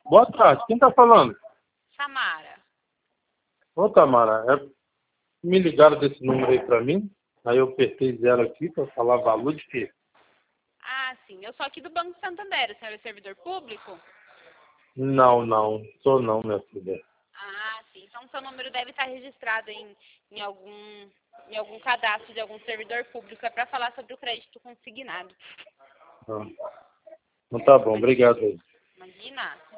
Boa tarde. Quem tá falando? Samara. Ô, Tamara, me ligaram desse número aí pra mim. Aí eu apertei zero aqui pra falar valor de quê? Ah, sim. Eu sou aqui do Banco Santander. O senhor é servidor público? Não. Sou não, minha filha. Ah, sim. Então seu número deve estar registrado em algum cadastro de algum servidor público. É para falar sobre o crédito consignado. Ah. Então tá bom, obrigado aí. Imagina.